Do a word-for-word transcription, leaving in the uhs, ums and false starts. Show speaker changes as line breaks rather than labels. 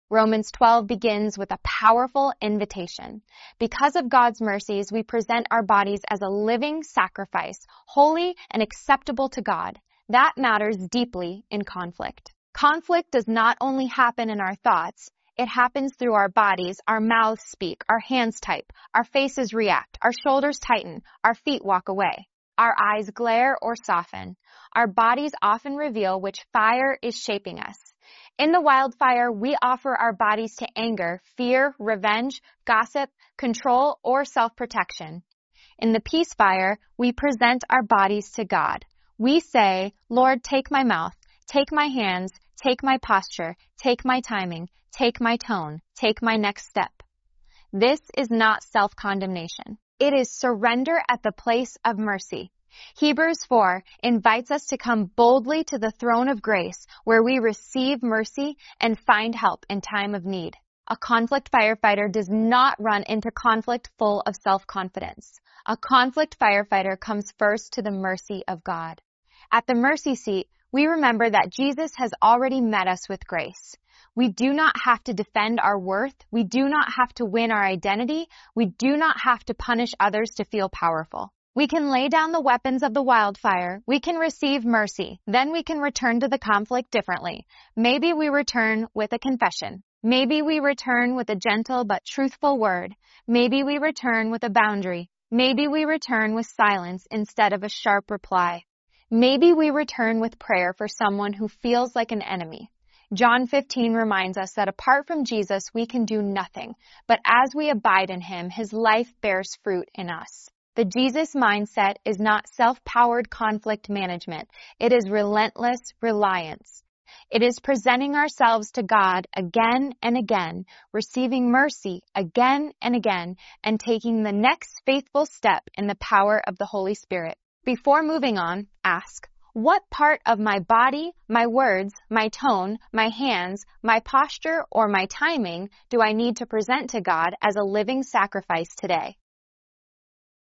Romans twelve begins with a powerful invitation. Because of God's mercies, we present our bodies as a living sacrifice, holy and acceptable to God. That matters deeply in conflict. Conflict does not only happen in our thoughts, it happens through our bodies. Our mouths speak, our hands type, our faces react, our shoulders tighten, our feet walk away. Our eyes glare or soften. Our bodies often reveal which fire is shaping us. In the wildfire, we offer our bodies to anger, fear, revenge, gossip, control, or self-protection. In the peace fire, we present our bodies to God. We say, Lord, take my mouth, take my hands, take my posture, take my timing, take my tone, take my next step. This is not self-condemnation. It is surrender at the place of mercy. Hebrews four invites us to come boldly to the throne of grace where we receive mercy and find help in time of need. A conflict firefighter does not run into conflict full of self-confidence. A conflict firefighter comes first to the mercy of God. At the mercy seat, we remember that Jesus has already met us with grace. We do not have to defend our worth. We do not have to win our identity. We do not have to punish others to feel powerful. We can lay down the weapons of the wildfire. We can receive mercy. Then we can return to the conflict differently. Maybe we return with a confession. Maybe we return with a gentle but truthful word. Maybe we return with a boundary. Maybe we return with silence instead of a sharp reply. Maybe we return with prayer for someone who feels like an enemy. John fifteen reminds us that apart from Jesus, we can do nothing. But as we abide in him, his life bears fruit in us. The Jesus mindset is not self-powered conflict management. It is relentless reliance. It is presenting ourselves to God again and again, receiving mercy again and again, and taking the next faithful step in the power of the Holy Spirit. Before moving on, ask, what part of my body, my words, my tone, my hands, my posture, or my timing do I need to present to God as a living sacrifice today?